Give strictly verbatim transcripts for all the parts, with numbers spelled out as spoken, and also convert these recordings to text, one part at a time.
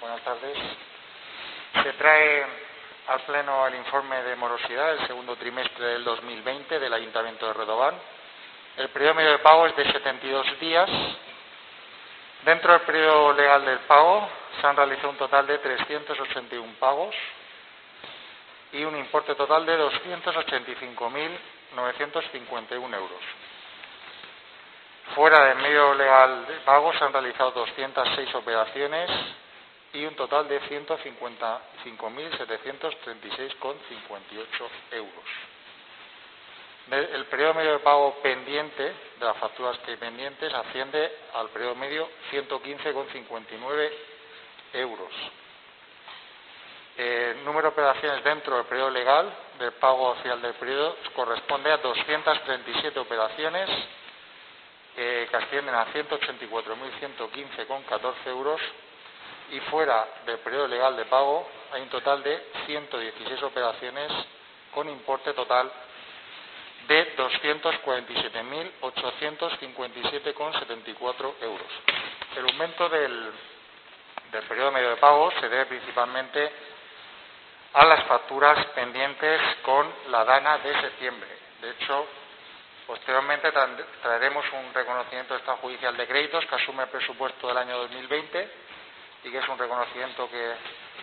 Buenas tardes. Se trae al Pleno el informe de morosidad del segundo trimestre del dos mil veinte del Ayuntamiento de Redován. El periodo medio de pago es de setenta y dos días. Dentro del periodo legal del pago se han realizado un total de trescientos ochenta y uno pagos y un importe total de doscientos ochenta y cinco mil novecientos cincuenta y uno euros. Fuera del medio legal de pago se han realizado doscientas seis operaciones y un total de ciento cincuenta y cinco mil setecientos treinta y seis coma cincuenta y ocho euros. El periodo medio de pago pendiente de las facturas que hay pendientes asciende al periodo medio ciento quince coma cincuenta y nueve euros. El número de operaciones dentro del periodo legal del pago oficial del periodo corresponde a doscientas treinta y siete operaciones eh, que ascienden a ciento ochenta y cuatro mil ciento quince coma catorce euros, y fuera del periodo legal de pago hay un total de ciento dieciséis operaciones con importe total de doscientos cuarenta y siete mil ochocientos cincuenta y siete coma setenta y cuatro euros. El aumento del, del periodo medio de pago se debe principalmente a las facturas pendientes con la DANA de septiembre. De hecho, posteriormente traeremos un reconocimiento extrajudicial de créditos que asume el presupuesto del año dos mil veinte y que es un reconocimiento que,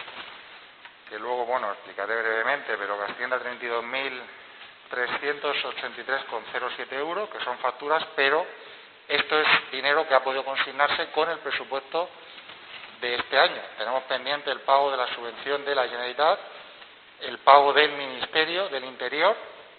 que luego, bueno, explicaré brevemente, pero que asciende a treinta y dos mil trescientos ochenta y tres coma cero siete euros, que son facturas, pero esto es dinero que ha podido consignarse con el presupuesto de este año. Tenemos pendiente el pago de la subvención de la Generalitat, el pago del Ministerio del Interior,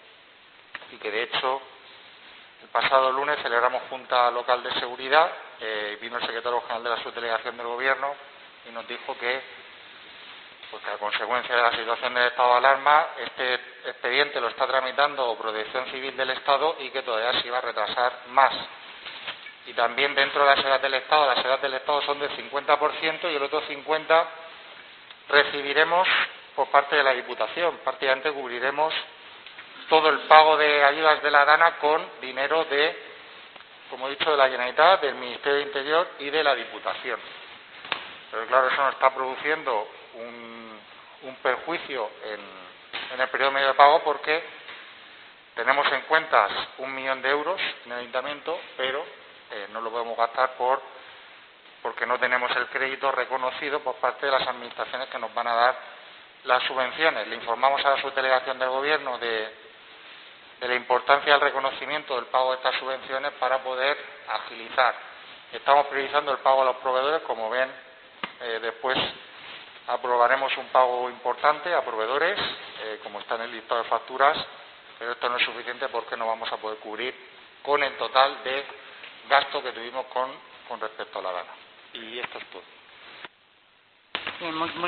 y que de hecho el pasado lunes celebramos Junta Local de Seguridad, eh, vino el secretario general de la subdelegación del Gobierno y nos dijo que, pues, que a consecuencia de la situación del estado de alarma, este expediente lo está tramitando Protección Civil del Estado y que todavía se iba a retrasar más. Y también dentro de las ayudas del Estado, las ayudas del Estado son del cincuenta por ciento y el otro cincuenta por ciento recibiremos por parte de la Diputación. Prácticamente cubriremos todo el pago de ayudas de la DANA con dinero de, como he dicho, de la Generalitat, del Ministerio de Interior y de la Diputación. Pero claro, eso nos está produciendo un, un perjuicio en, en el periodo medio de pago porque tenemos en cuentas un millón de euros en el Ayuntamiento, pero eh, no lo podemos gastar por porque no tenemos el crédito reconocido por parte de las administraciones que nos van a dar las subvenciones. Le informamos a la subdelegación del Gobierno de, de la importancia del reconocimiento del pago de estas subvenciones para poder agilizar. Estamos priorizando el pago a los proveedores, como ven, eh, después aprobaremos un pago importante a proveedores, eh, como está en el listado de facturas, pero esto no es suficiente porque no vamos a poder cubrir con el total de gasto que tuvimos con, con respecto a la DANA. Y esto es todo. Bien, muy, muy